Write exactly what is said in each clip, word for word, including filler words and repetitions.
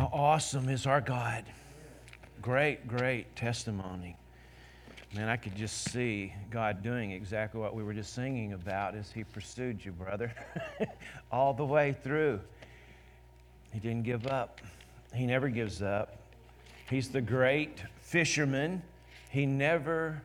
How awesome is our God. Great, great testimony. Man, I could just see God doing exactly what we were just singing about as He pursued you, brother, all the way through. He didn't give up. He never gives up. He's the great fisherman. He never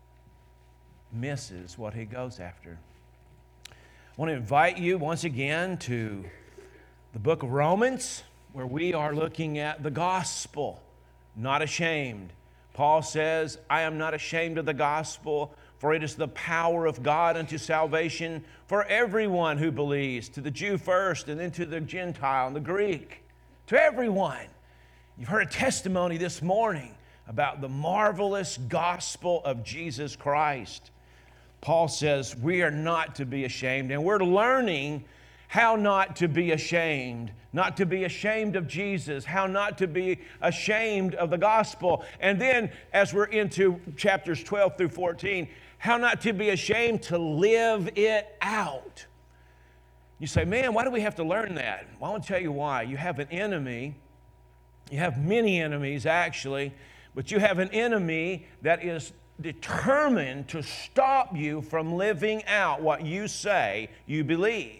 misses what He goes after. I want to invite you once again to the book of Romans, where we are looking at the gospel, not ashamed. Paul says, I am not ashamed of the gospel, for it is the power of God unto salvation for everyone who believes, to the Jew first, and then to the Gentile and the Greek, to everyone. You've heard a testimony this morning about the marvelous gospel of Jesus Christ. Paul says we are not to be ashamed, and we're learning how not to be ashamed, not to be ashamed of Jesus, how not to be ashamed of the gospel. And then as we're into chapters twelve through fourteen, how not to be ashamed to live it out. You say, man, why do we have to learn that? Well, I want to tell you why. You have an enemy. You have many enemies, actually, but you have an enemy that is determined to stop you from living out what you say you believe.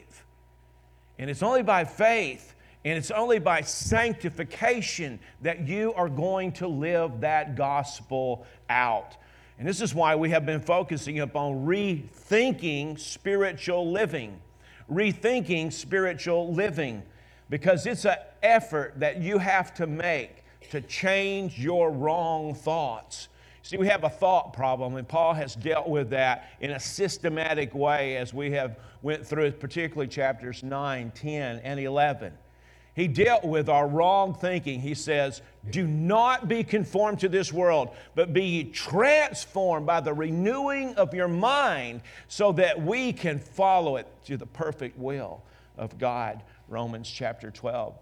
And it's only by faith and it's only by sanctification that you are going to live that gospel out. And this is why we have been focusing upon rethinking spiritual living. Rethinking spiritual living. Because it's an effort that you have to make to change your wrong thoughts. See, we have a thought problem, and Paul has dealt with that in a systematic way as we have went through particularly chapters nine, ten, and eleven. He dealt with our wrong thinking. He says, do not be conformed to this world, but be ye transformed by the renewing of your mind so that we can follow it to the perfect will of God. Romans chapter twelve.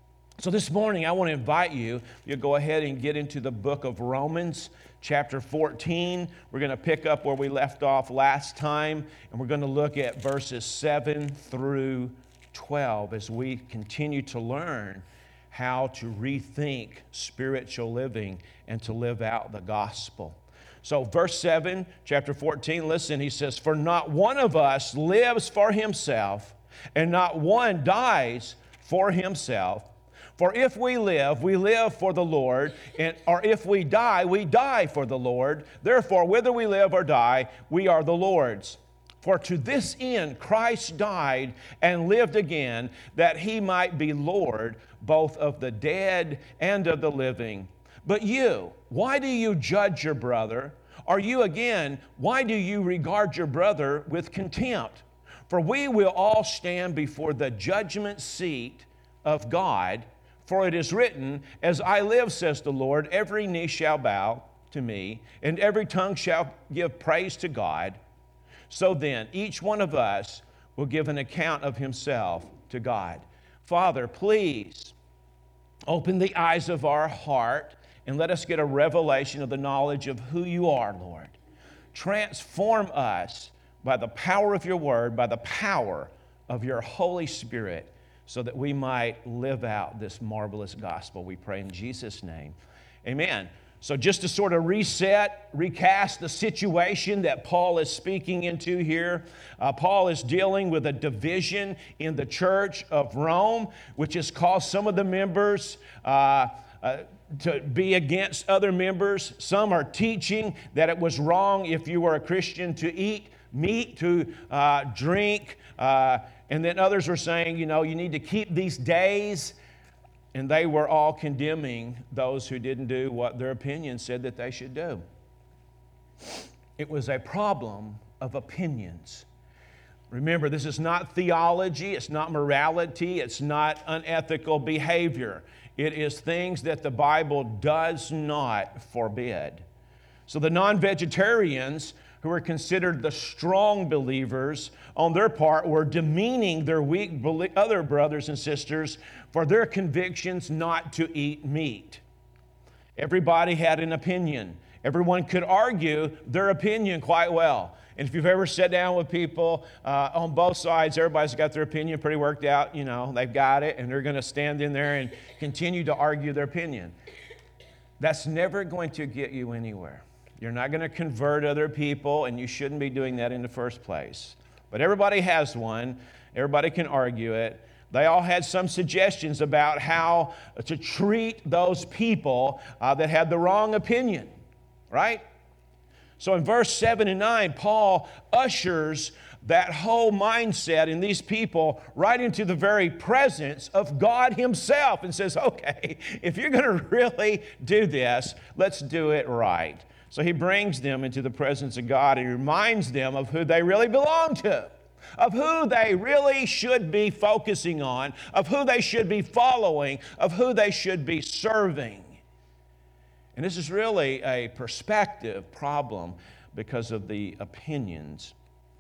So this morning, I want to invite you, you go ahead and get into the book of Romans, chapter fourteen. We're going to pick up where we left off last time, and we're going to look at verses seven through twelve as we continue to learn how to rethink spiritual living and to live out the gospel. So verse seven, chapter fourteen, listen, he says, for not one of us lives for himself, and not one dies for himself. For if we live, we live for the Lord, and, or if we die, we die for the Lord. Therefore, whether we live or die, we are the Lord's. For to this end Christ died and lived again, that he might be Lord both of the dead and of the living. But you, why do you judge your brother? Or you again, why do you regard your brother with contempt? For we will all stand before the judgment seat of God. For it is written, as I live, says the Lord, every knee shall bow to me, and every tongue shall give praise to God. So then, each one of us will give an account of himself to God. Father, please open the eyes of our heart and let us get a revelation of the knowledge of who you are, Lord. Transform us by the power of your word, by the power of your Holy Spirit, so that we might live out this marvelous gospel. We pray in Jesus' name. Amen. So just to sort of reset, recast the situation that Paul is speaking into here, uh, Paul is dealing with a division in the church of Rome, which has caused some of the members uh, uh, to be against other members. Some are teaching that it was wrong if you were a Christian to eat meat, to uh, drink, uh, and then others were saying, you know, you need to keep these days. And they were all condemning those who didn't do what their opinion said that they should do. It was a problem of opinions. Remember, this is not theology, it's not morality, it's not unethical behavior. It is things that the Bible does not forbid. So the non-vegetarians, who were considered the strong believers, on their part were demeaning their weak other brothers and sisters for their convictions not to eat meat. Everybody had an opinion. Everyone could argue their opinion quite well. And if you've ever sat down with people uh, on both sides, everybody's got their opinion pretty worked out. You know, they've got it, and they're going to stand in there and continue to argue their opinion. That's never going to get you anywhere. You're not going to convert other people, and you shouldn't be doing that in the first place. But everybody has one. Everybody can argue it. They all had some suggestions about how to treat those people uh, that had the wrong opinion, right? So in verse seven and nine, Paul ushers that whole mindset in these people right into the very presence of God himself and says, okay, if you're going to really do this, let's do it right. So he brings them into the presence of God and reminds them of who they really belong to, of who they really should be focusing on, of who they should be following, of who they should be serving. And this is really a perspective problem because of the opinions.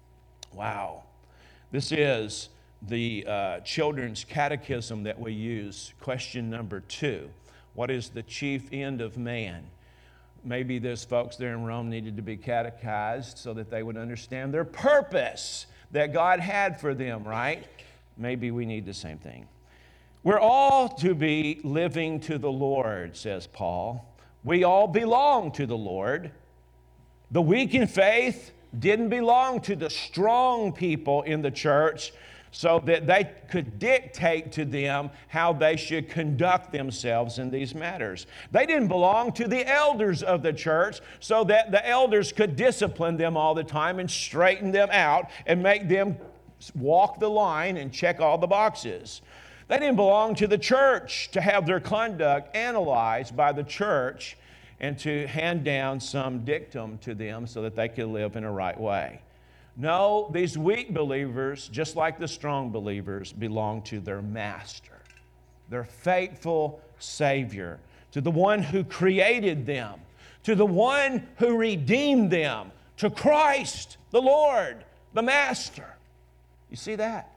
Wow. This is the uh, children's catechism that we use. Question number two. What is the chief end of man? Maybe those folks there in Rome needed to be catechized so that they would understand their purpose that God had for them, right? Maybe we need the same thing. We're all to be living to the Lord, says Paul. We all belong to the Lord. The weak in faith didn't belong to the strong people in the church so that they could dictate to them how they should conduct themselves in these matters. They didn't belong to the elders of the church so that the elders could discipline them all the time and straighten them out and make them walk the line and check all the boxes. They didn't belong to the church to have their conduct analyzed by the church and to hand down some dictum to them so that they could live in a right way. No, these weak believers, just like the strong believers, belong to their master, their faithful Savior, to the one who created them, to the one who redeemed them, to Christ, the Lord, the Master. You see that?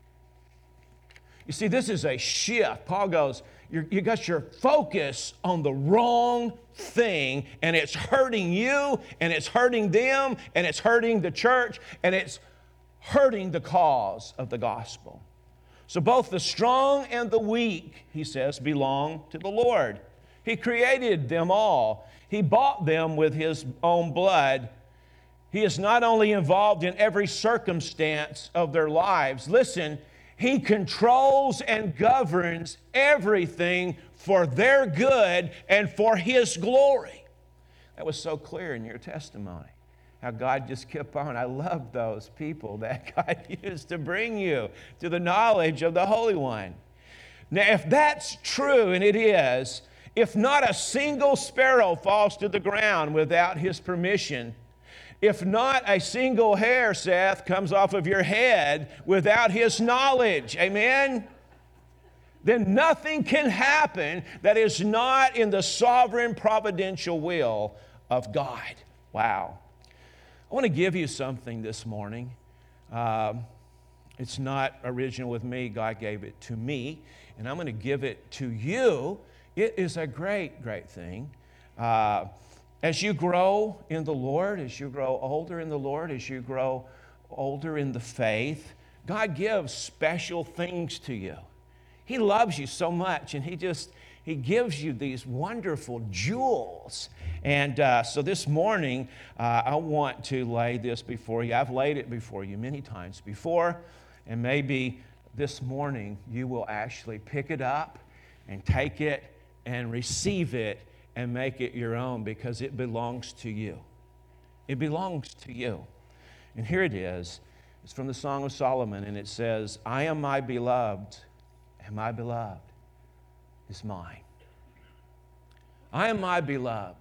You see, this is a shift. Paul goes, You're, you got your focus on the wrong thing, and it's hurting you, and it's hurting them, and it's hurting the church, and it's hurting the cause of the gospel. So both the strong and the weak, he says, belong to the Lord. He created them all. He bought them with his own blood. He is not only involved in every circumstance of their lives. Listen, he controls and governs everything for their good and for his glory. That was so clear in your testimony, how God just kept on. I love those people that God used to bring you to the knowledge of the Holy One. Now, if that's true, and it is, if not a single sparrow falls to the ground without his permission, if not a single hair, Seth, comes off of your head without his knowledge, amen? Then nothing can happen that is not in the sovereign providential will of God. Wow. I want to give you something this morning. Uh, it's not original with me. God gave it to me, and I'm going to give it to you. It is a great, great thing. Uh, As you grow in the Lord, as you grow older in the Lord, as you grow older in the faith, God gives special things to you. He loves you so much, and He just, He gives you these wonderful jewels. And uh, so this morning, uh, I want to lay this before you. I've laid it before you many times before, and maybe this morning you will actually pick it up and take it and receive it and make it your own, because it belongs to you. It belongs to you. And here it is. It's from the Song of Solomon, and it says, I am my beloved, and my beloved is mine. I am my beloved.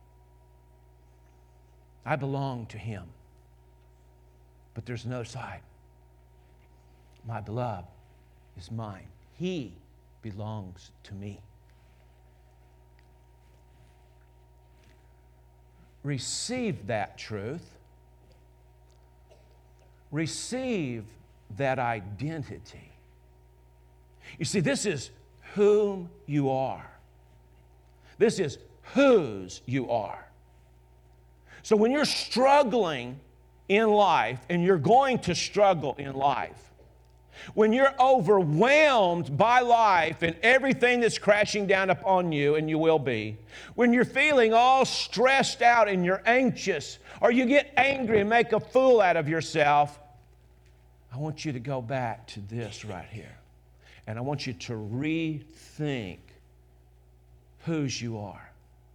I belong to him. But there's another side. My beloved is mine. He belongs to me. Receive that truth. Receive that identity. You see, this is whom you are. This is whose you are. So when you're struggling in life, and you're going to struggle in life, when you're overwhelmed by life and everything that's crashing down upon you, and you will be, when you're feeling all stressed out and you're anxious, or you get angry and make a fool out of yourself, I want you to go back to this right here. And I want you to rethink whose you are.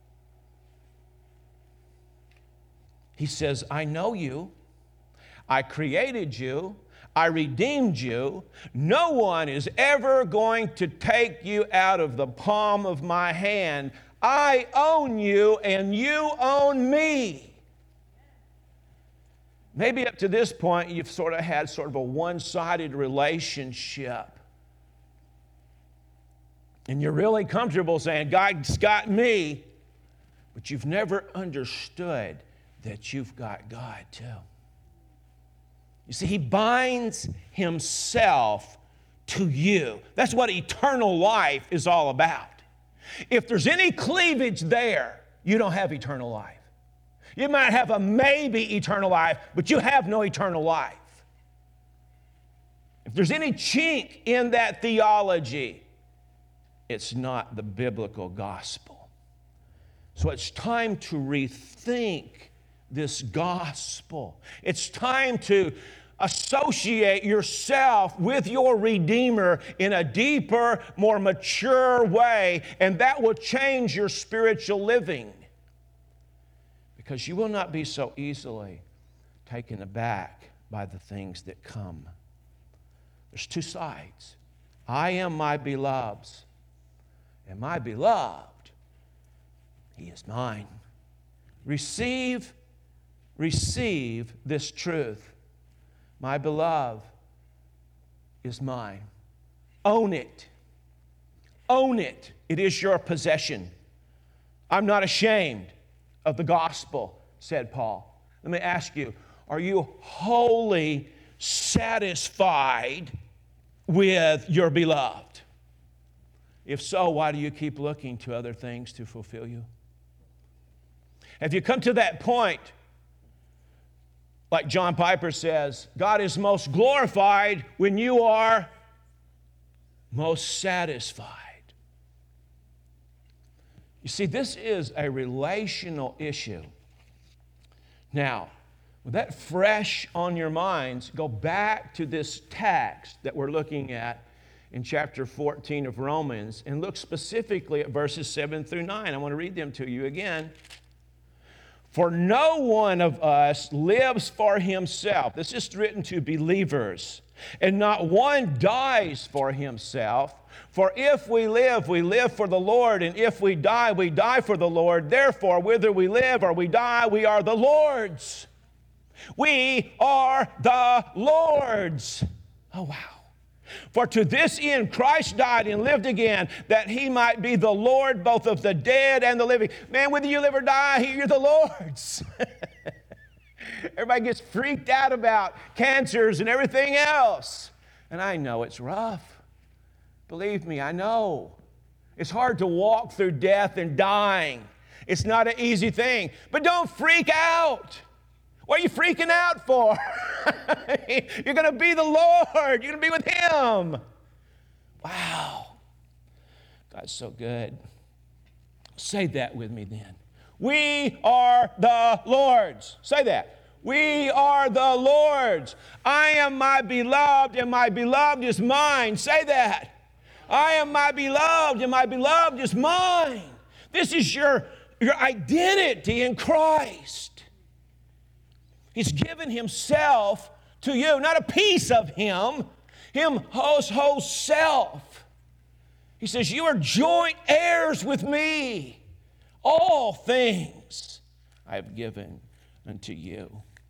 He says, I know you. I created you. I redeemed you. No one is ever going to take you out of the palm of my hand. I own you and you own me. Maybe up to this point you've sort of had sort of a one-sided relationship. And you're really comfortable saying, God's got me. But you've never understood that you've got God too. You see, He binds Himself to you. That's what eternal life is all about. If there's any cleavage there, you don't have eternal life. You might have a maybe eternal life, but you have no eternal life. If there's any chink in that theology, it's not the biblical gospel. So it's time to rethink this gospel. It's time to associate yourself with your Redeemer in a deeper, more mature way, and that will change your spiritual living. Because you will not be so easily taken aback by the things that come. There's two sides. I am my beloved's, and my beloved, He is mine. Receive, receive this truth. My beloved is mine. Own it. Own it. It is your possession. I'm not ashamed of the gospel, said Paul. Let me ask you, are you wholly satisfied with your beloved? If so, why do you keep looking to other things to fulfill you? Have you come to that point, like John Piper says, God is most glorified when you are most satisfied? You see, this is a relational issue. Now, with that fresh on your minds, go back to this text that we're looking at in chapter fourteen of Romans and look specifically at verses seven through nine. I want to read them to you again. For no one of us lives for himself. This is written to believers. And not one dies for himself. For if we live, we live for the Lord. And if we die, we die for the Lord. Therefore, whether we live or we die, we are the Lord's. We are the Lord's. Oh, wow. For to this end Christ died and lived again, that He might be the Lord both of the dead and the living. Man, whether you live or die, you're the Lord's. Everybody gets freaked out about cancers and everything else. And I know it's rough. Believe me, I know. It's hard to walk through death and dying. It's not an easy thing. But don't freak out. What are you freaking out for? You're going to be the Lord. You're going to be with Him. Wow. God's so good. Say that with me then. We are the Lord's. Say that. We are the Lord's. I am my beloved, and my beloved is mine. Say that. I am my beloved, and my beloved is mine. This is your, your identity in Christ. He's given Himself to you, not a piece of Him, Him whole, whole self. He says, you are joint heirs with me. All things I have given unto you.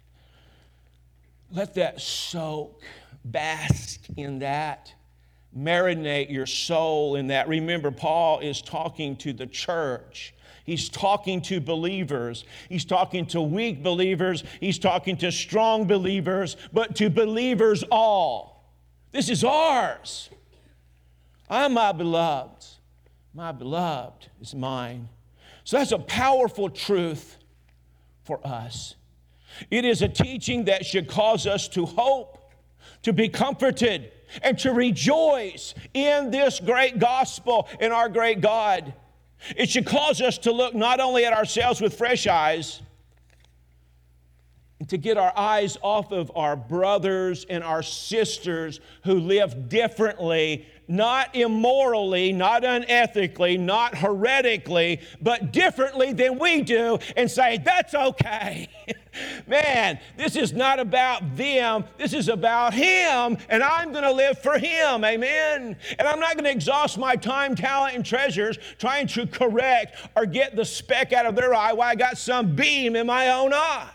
Let that soak, bask in that. Marinate your soul in that. Remember, Paul is talking to the church. He's talking to believers. He's talking to weak believers. He's talking to strong believers, but to believers all. This is ours. I'm my beloved. My beloved is mine. So that's a powerful truth for us. It is a teaching that should cause us to hope, to be comforted, and to rejoice in this great gospel and our great God. It should cause us to look not only at ourselves with fresh eyes, and to get our eyes off of our brothers and our sisters who live differently, not immorally, not unethically, not heretically, but differently than we do, and say, that's okay. Man, this is not about them. This is about Him, and I'm going to live for Him. Amen? And I'm not going to exhaust my time, talent, and treasures trying to correct or get the speck out of their eye while I got some beam in my own eye.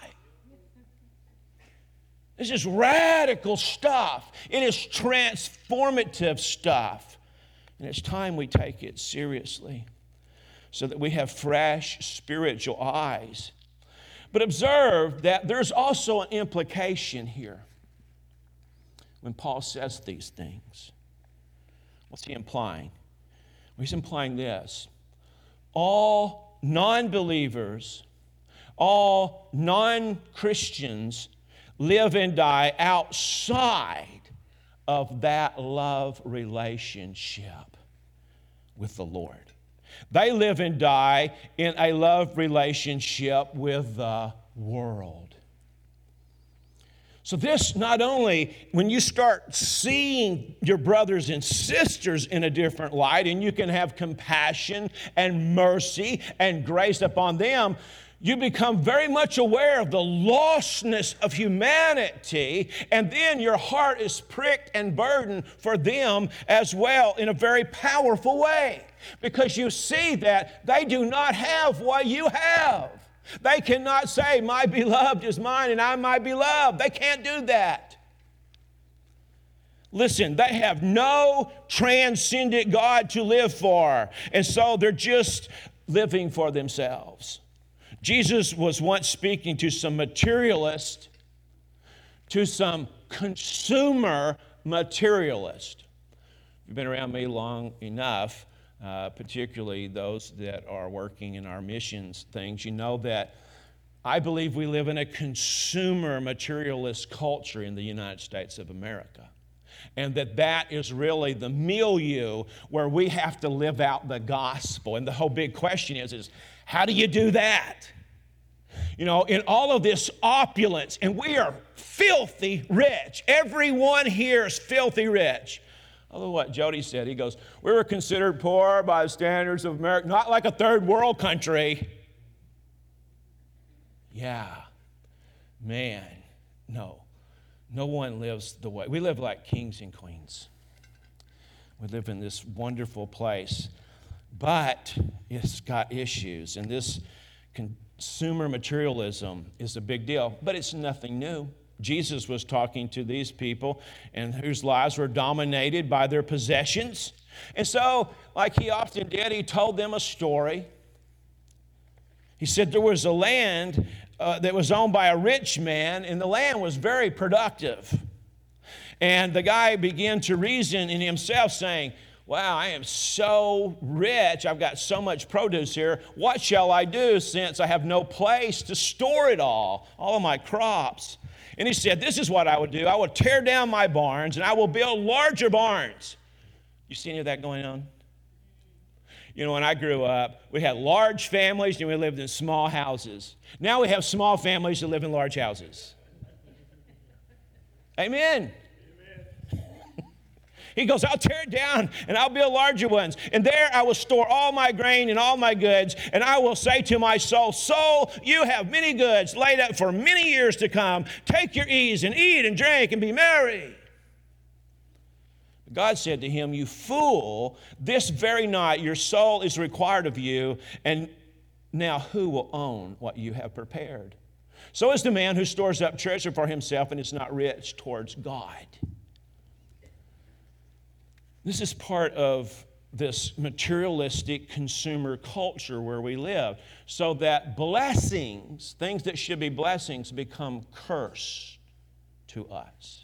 This is radical stuff. It is transformative stuff. And it's time we take it seriously so that we have fresh spiritual eyes. But observe that there's also an implication here when Paul says these things. What's he implying? Well, he's implying this. All non-believers, all non-Christians live and die outside of that love relationship with the Lord. They live and die in a love relationship with the world. So this not only, when you start seeing your brothers and sisters in a different light, and you can have compassion and mercy and grace upon them, you become very much aware of the lostness of humanity, and then your heart is pricked and burdened for them as well in a very powerful way, because you see that they do not have what you have. They cannot say, my beloved is mine and I'm my beloved. They can't do that. Listen, they have no transcendent God to live for, and so they're just living for themselves. Jesus was once speaking to some materialist, to some consumer materialist. You've been around me long enough, uh, particularly those that are working in our missions things. You know that I believe we live in a consumer materialist culture in the United States of America. And that that is really the milieu where we have to live out the gospel. And the whole big question is, is how do you do that? You know, in all of this opulence, and we are filthy rich. Everyone here is filthy rich. Although what Jody said, he goes, we were considered poor by the standards of America, not like a third world country. Yeah, man, no. No one lives the way. We live like kings and queens. We live in this wonderful place. But it's got issues. And this consumer materialism is a big deal. But it's nothing new. Jesus was talking to these people and whose lives were dominated by their possessions. And so, like he often did, he told them a story. He said there was a land uh, that was owned by a rich man, and the land was very productive. And the guy began to reason in himself, saying, wow, I am so rich. I've got so much produce here. What shall I do since I have no place to store it all, all of my crops? And he said, this is what I would do. I would tear down my barns, and I will build larger barns. You see any of that going on? You know, when I grew up, we had large families and we lived in small houses. Now we have small families that live in large houses. Amen. He goes, I'll tear it down and I'll build larger ones. And there I will store all my grain and all my goods. And I will say to my soul, soul, you have many goods laid up for many years to come. Take your ease and eat and drink and be merry. God said to him, you fool, this very night your soul is required of you, and now who will own what you have prepared? So is the man who stores up treasure for himself and is not rich towards God. This is part of this materialistic consumer culture where we live, so that blessings, things that should be blessings, become cursed to us.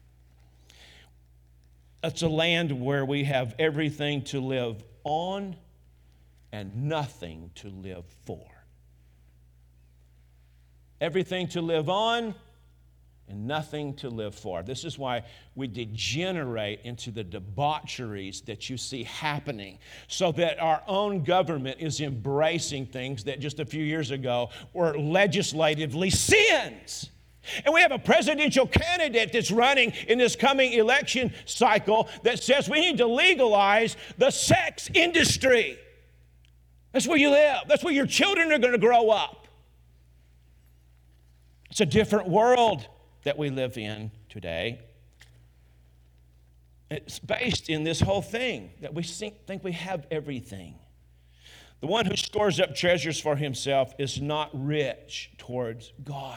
It's a land where we have everything to live on and nothing to live for. everything to live on and nothing to live for. This is why we degenerate into the debaucheries that you see happening, so that our own government is embracing things that just a few years ago were legislatively sins. And we have a presidential candidate that's running in this coming election cycle that says we need to legalize the sex industry. That's where you live. That's where your children are going to grow up. It's a different world that we live in today. It's based in this whole thing that we think we have everything. The one who stores up treasures for himself is not rich towards God.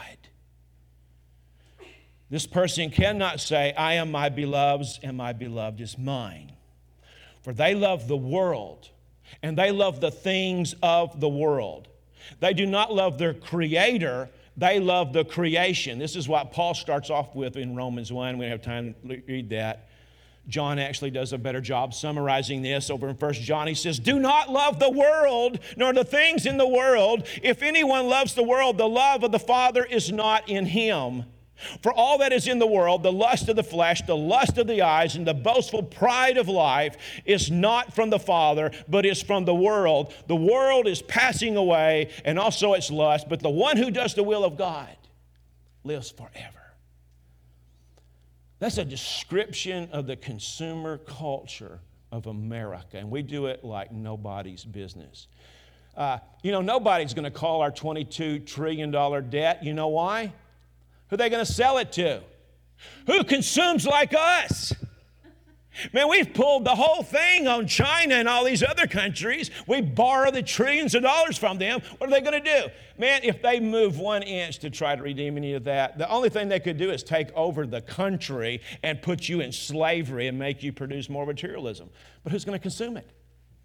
This person cannot say, I am my beloved's and my beloved is mine. For they love the world and they love the things of the world. They do not love their Creator, they love the creation. This is what Paul starts off with in Romans one. We don't have time to read that. John actually does a better job summarizing this over in First John. He says, do not love the world, nor the things in the world. If anyone loves the world, the love of the Father is not in him. For all that is in the world, the lust of the flesh, the lust of the eyes, and the boastful pride of life is not from the Father, but is from the world. The world is passing away, and also its lust, but the one who does the will of God lives forever. That's a description of the consumer culture of America, and we do it like nobody's business. Uh, you know, nobody's going to call our twenty-two trillion dollars debt. You know why? Who are they going to sell it to? Who consumes like us? Man, we've pulled the whole thing on China and all these other countries. We borrow the trillions of dollars from them. What are they going to do? Man, if they move one inch to try to redeem any of that, the only thing they could do is take over the country and put you in slavery and make you produce more materialism. But who's going to consume it?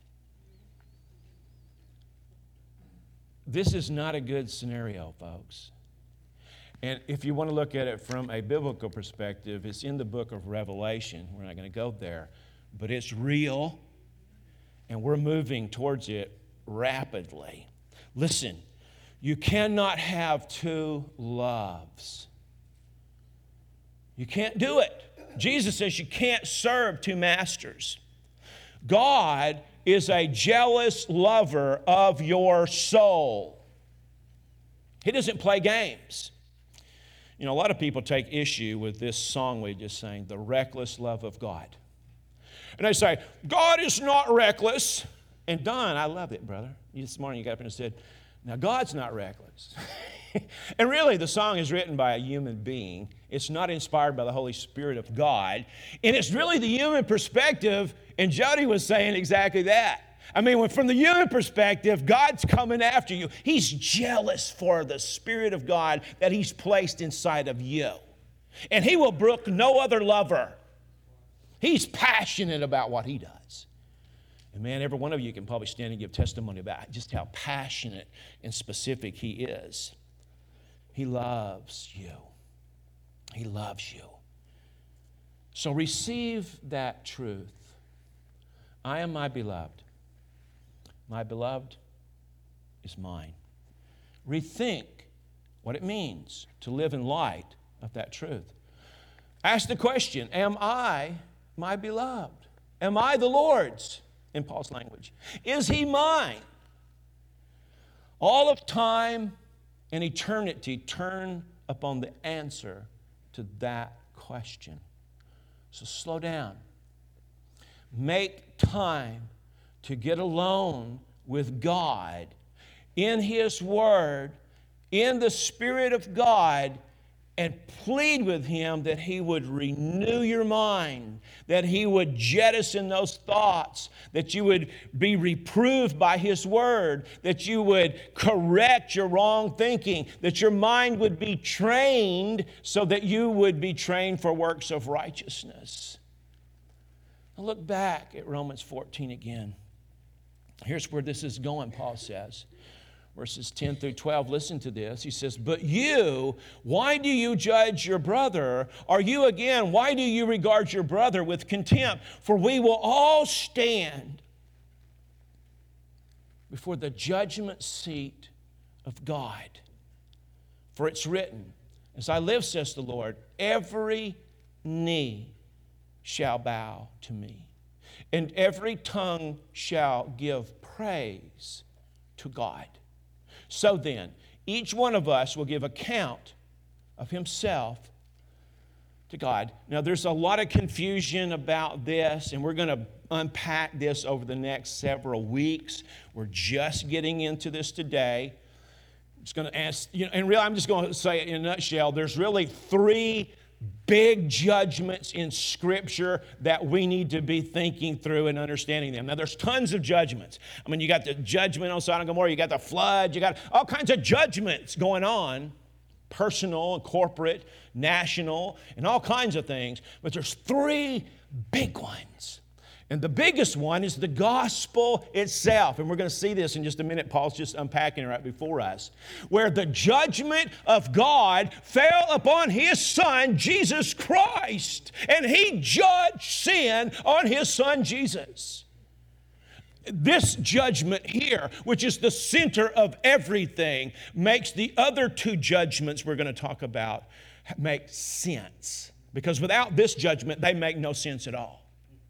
This is not a good scenario, folks. And if you want to look at it from a biblical perspective, it's in the book of Revelation. We're not going to go there. But it's real, and we're moving towards it rapidly. Listen, you cannot have two loves. You can't do it. Jesus says you can't serve two masters. God is a jealous lover of your soul. He doesn't play games. You know, a lot of people take issue with this song we just sang, The Reckless Love of God. And they say, God is not reckless. And Don, I love it, brother. This morning you got up and said, now God's not reckless. And really, the song is written by a human being. It's not inspired by the Holy Spirit of God. And it's really the human perspective, and Jody was saying exactly that. I mean, when from the human perspective, God's coming after you. He's jealous for the Spirit of God that He's placed inside of you. And He will brook no other lover. He's passionate about what He does. And man, every one of you can probably stand and give testimony about just how passionate and specific He is. He loves you. He loves you. So receive that truth. I am my beloved. My beloved is mine. Rethink what it means to live in light of that truth. Ask the question, am I my beloved? Am I the Lord's, in Paul's language? Is He mine? All of time and eternity turn upon the answer to that question. So slow down. Make time to get alone with God in His Word, in the Spirit of God, and plead with Him that He would renew your mind, that He would jettison those thoughts, that you would be reproved by His Word, that you would correct your wrong thinking, that your mind would be trained so that you would be trained for works of righteousness. Now look back at Romans fourteen again. Here's where this is going, Paul says. Verses ten through twelve, listen to this. He says, but you, why do you judge your brother? Or you again, why do you regard your brother with contempt? For we will all stand before the judgment seat of God. For it's written, as I live, says the Lord, every knee shall bow to me, and every tongue shall give praise to God. So then, each one of us will give account of himself to God. Now, there's a lot of confusion about this, and we're going to unpack this over the next several weeks. We're just getting into this today. I'm just going to ask, you know, and really, I'm just going to say it in a nutshell. There's really three big judgments in Scripture that we need to be thinking through and understanding them. Now, there's tons of judgments. I mean, you got the judgment on Sodom and Gomorrah, you got the flood, you got all kinds of judgments going on, personal and corporate, national, and all kinds of things. But there's three big ones. And the biggest one is the gospel itself. And we're going to see this in just a minute. Paul's just unpacking it right before us. Where the judgment of God fell upon his Son, Jesus Christ. And he judged sin on his Son, Jesus. This judgment here, which is the center of everything, makes the other two judgments we're going to talk about make sense. Because without this judgment, they make no sense at all.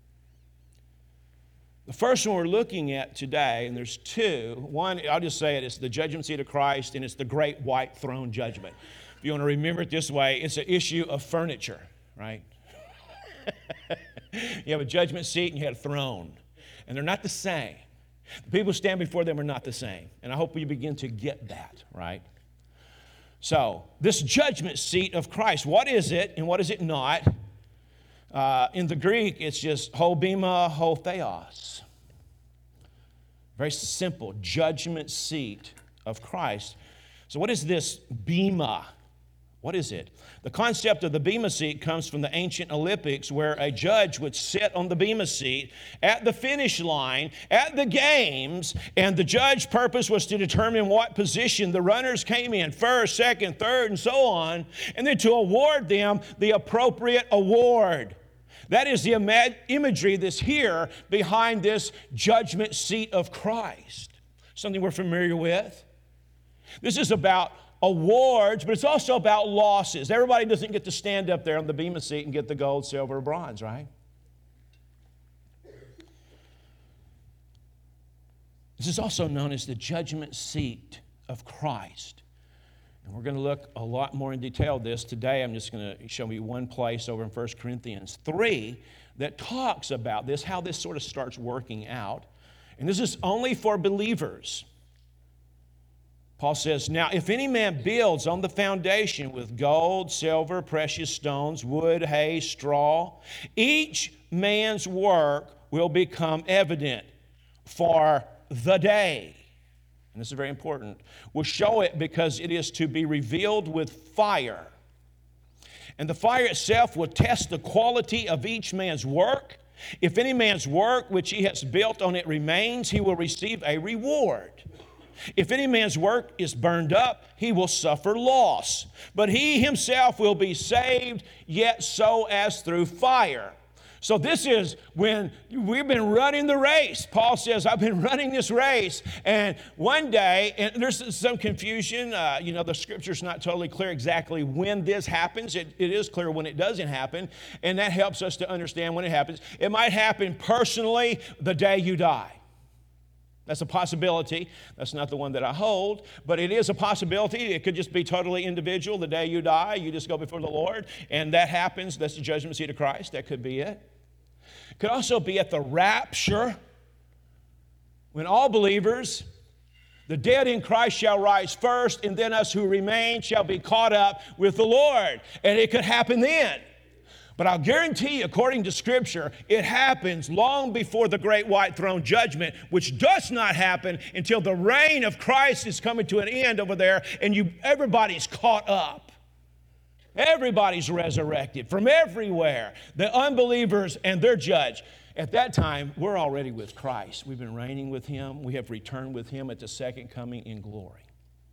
The first one we're looking at today, and there's two. One, I'll just say it, it's the judgment seat of Christ, and it's the great white throne judgment. If you want to remember it this way, it's an issue of furniture, right? You have a judgment seat and you have a throne, and they're not the same. The people who stand before them are not the same, and I hope you begin to get that, right? So, this judgment seat of Christ, what is it and what is it not? Uh, in the Greek, it's just ho bema, ho theos. Very simple, judgment seat of Christ. So what is this bema? What is it? The concept of the bema seat comes from the ancient Olympics, where a judge would sit on the bema seat at the finish line at the games, and the judge's purpose was to determine what position the runners came in, first, second, third, and so on, and then to award them the appropriate award. That is the ima- imagery that's here behind this judgment seat of Christ. Something we're familiar with. This is about awards, but it's also about losses. Everybody doesn't get to stand up there on the bema seat and get the gold, silver, or bronze, right? This is also known as the judgment seat of Christ. And we're going to look a lot more in detail at this. Today, I'm just going to show you one place over in First Corinthians three that talks about this, how this sort of starts working out. And this is only for believers. Paul says, now, if any man builds on the foundation with gold, silver, precious stones, wood, hay, straw, each man's work will become evident, for the day, and this is very important, will show it, because it is to be revealed with fire. And the fire itself will test the quality of each man's work. If any man's work which he has built on it remains, he will receive a reward. If any man's work is burned up, he will suffer loss. But he himself will be saved, yet so as through fire. So this is when we've been running the race. Paul says, I've been running this race. And one day, and there's some confusion. Uh, you know, the Scripture's not totally clear exactly when this happens. It, it is clear when it doesn't happen. And that helps us to understand when it happens. It might happen personally the day you die. That's a possibility. That's not the one that I hold, but it is a possibility. It could just be totally individual. The day you die, you just go before the Lord, and that happens. That's the judgment seat of Christ. That could be it. It could also be at the rapture, when all believers, the dead in Christ shall rise first, and then us who remain shall be caught up with the Lord. And it could happen then. But I'll guarantee you, according to Scripture, it happens long before the great white throne judgment, which does not happen until the reign of Christ is coming to an end over there, and you everybody's caught up. Everybody's resurrected from everywhere. The unbelievers and their judge. At that time, we're already with Christ. We've been reigning with Him. We have returned with Him at the second coming in glory.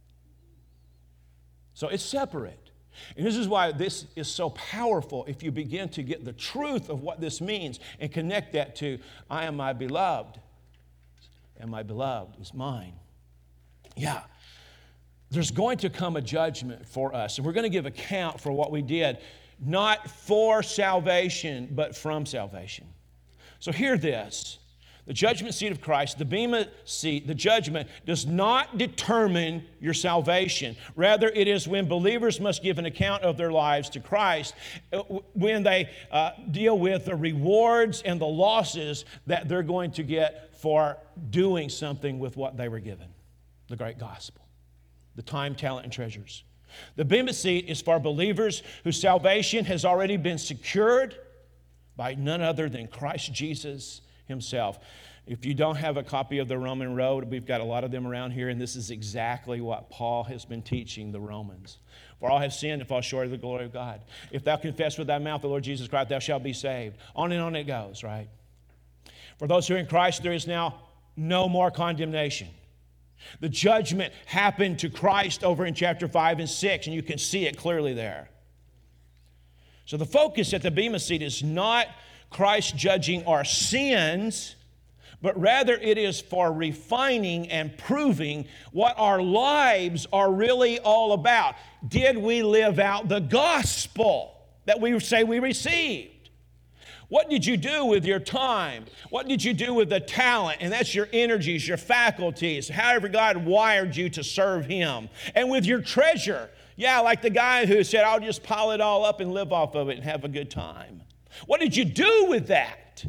So it's separate. And this is why this is so powerful if you begin to get the truth of what this means and connect that to, I am my beloved, and my beloved is mine. Yeah. there's going to come a judgment for us. And we're going to give account for what we did, not for salvation, but from salvation. So hear this. The judgment seat of Christ, the bema seat, the judgment, does not determine your salvation. Rather, it is when believers must give an account of their lives to Christ, when they uh, deal with the rewards and the losses that they're going to get for doing something with what they were given. The great gospel. The time, talent, and treasures. The bema seat is for believers whose salvation has already been secured by none other than Christ Jesus Himself. If you don't have a copy of the Roman Road, we've got a lot of them around here, and this is exactly what Paul has been teaching the Romans. For all have sinned and fall short of the glory of God. If thou confess with thy mouth the Lord Jesus Christ, thou shalt be saved. On and on it goes, right? For those who are in Christ, there is now no more condemnation. The judgment happened to Christ over in chapter five and six, and you can see it clearly there. So the focus at the bema seat is not Christ judging our sins, but rather it is for refining and proving what our lives are really all about. Did we live out the gospel that we say we received? What did you do with your time? What did you do with the talent? And that's your energies, your faculties, however God wired you to serve Him. And with your treasure, yeah, like the guy who said, I'll just pile it all up and live off of it and have a good time. What did you do with that?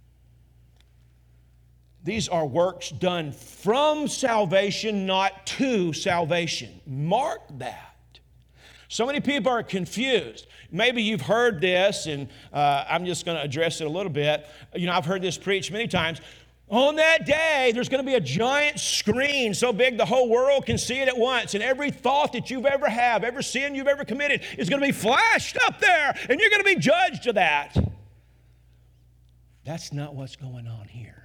These are works done from salvation, not to salvation. Mark that. So many people are confused. Maybe you've heard this, and uh, I'm just going to address it a little bit. You know, I've heard this preached many times. On that day, there's going to be a giant screen so big the whole world can see it at once. And every thought that you've ever had, every sin you've ever committed is going to be flashed up there. And you're going to be judged to that. That's not what's going on here.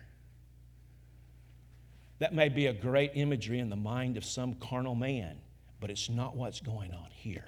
That may be a great imagery in the mind of some carnal man, but it's not what's going on here.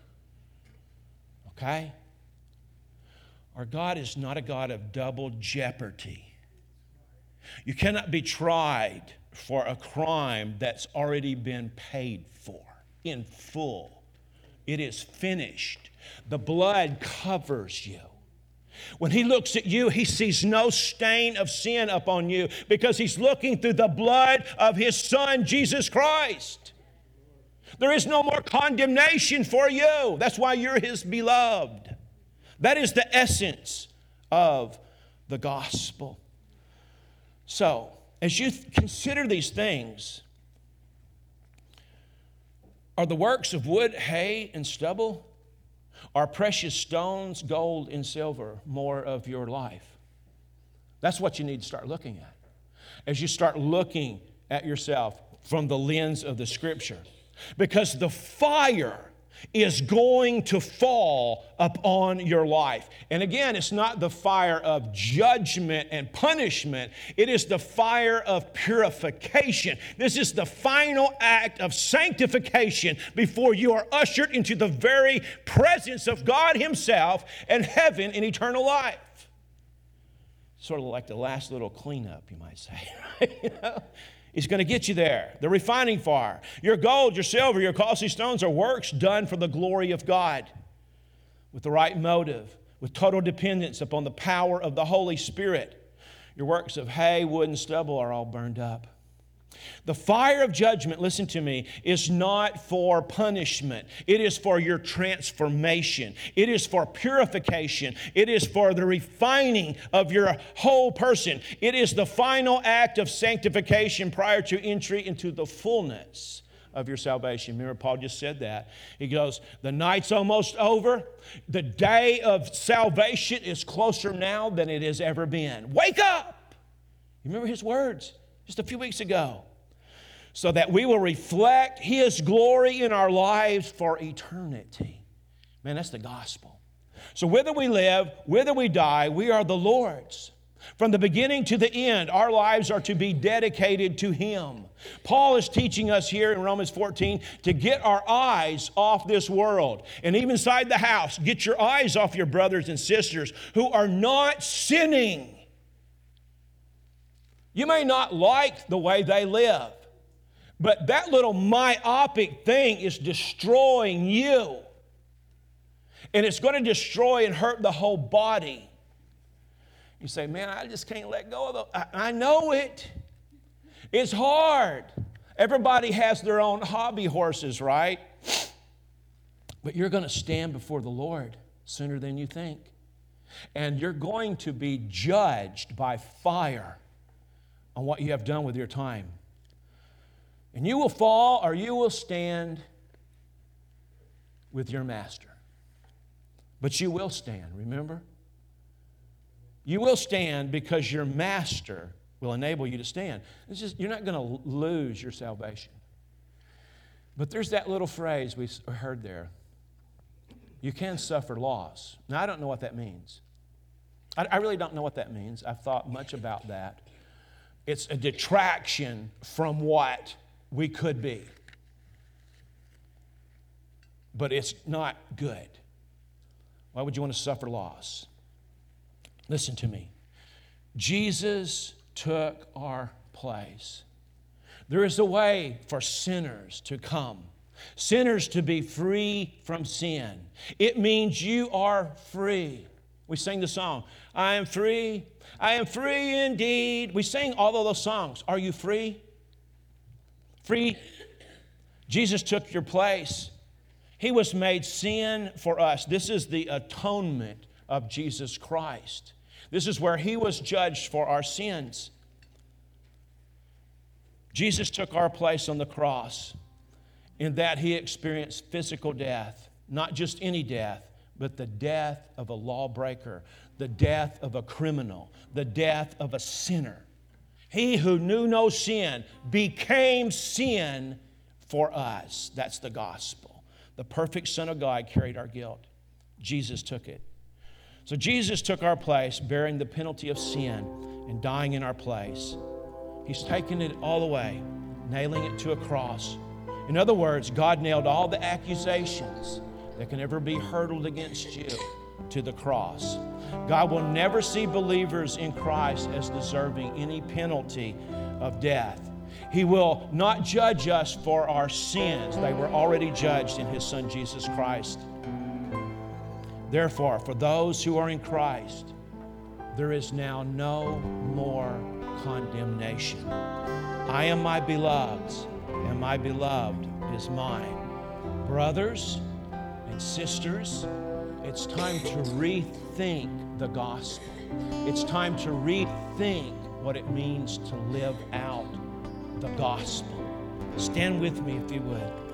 Okay? Our God is not a God of double jeopardy. You cannot be tried for a crime that's already been paid for in full. It is finished. The blood covers you. When He looks at you, He sees no stain of sin upon you because He's looking through the blood of His Son, Jesus Christ. There is no more condemnation for you. That's why you're His beloved. That is the essence of the gospel. So, as you consider these things, are the works of wood, hay, and stubble? Are precious stones, gold, and silver more of your life? That's what you need to start looking at. As you start looking at yourself from the lens of the Scripture. Because the fire is going to fall upon your life. And again, it's not the fire of judgment and punishment. It is the fire of purification. This is the final act of sanctification before you are ushered into the very presence of God Himself and heaven in eternal life. Sort of like the last little cleanup, you might say. You know? He's going to get you there. The refining fire. Your gold, your silver, your costly stones are works done for the glory of God. With the right motive. With total dependence upon the power of the Holy Spirit. Your works of hay, wood, and stubble are all burned up. The fire of judgment, listen to me, is not for punishment. It is for your transformation. It is for purification. It is for the refining of your whole person. It is the final act of sanctification prior to entry into the fullness of your salvation. Remember, Paul just said that. He goes, the night's almost over. The day of salvation is closer now than it has ever been. Wake up! You remember his words just a few weeks ago. So that we will reflect His glory in our lives for eternity. Man, that's the gospel. So whether we live, whether we die, we are the Lord's. From the beginning to the end, our lives are to be dedicated to Him. Paul is teaching us here in Romans fourteen to get our eyes off this world. And even inside the house, get your eyes off your brothers and sisters who are not sinning. You may not like the way they live. But that little myopic thing is destroying you. And it's going to destroy and hurt the whole body. You say, man, I just can't let go of the... I, I know it. It's hard. Everybody has their own hobby horses, right? But you're going to stand before the Lord sooner than you think. And you're going to be judged by fire on what you have done with your time. And you will fall or you will stand with your master. But you will stand, remember? You will stand because your master will enable you to stand. It's just, you're not going to lose your salvation. But there's that little phrase we heard there. You can suffer loss. Now, I don't know what that means. I, I really don't know what that means. I've thought much about that. It's a detraction from what we could be. But it's not good. Why would you want to suffer loss? Listen to me. Jesus took our place. There is a way for sinners to come. Sinners to be free from sin. It means you are free. We sing the song, I am free, I am free indeed. We sing all of those songs. Are you free? Free. Jesus took your place. He was made sin for us. This is the atonement of Jesus Christ. This is where He was judged for our sins. Jesus took our place on the cross in that He experienced physical death. Not just any death, but the death of a lawbreaker, the death of a criminal, the death of a sinner. He who knew no sin became sin for us. That's the gospel. The perfect Son of God carried our guilt. Jesus took it. So Jesus took our place, bearing the penalty of sin and dying in our place. He's taken it all away, nailing it to a cross. In other words, God nailed all the accusations that can ever be hurled against you to the cross. God will never see believers in Christ as deserving any penalty of death. He will not judge us for our sins. They were already judged in His Son, Jesus Christ. Therefore, for those who are in Christ, there is now no more condemnation. I am my beloved's, and my beloved is mine. Brothers and sisters, it's time to rethink the gospel. It's time to rethink what it means to live out the gospel. Stand with me if you would.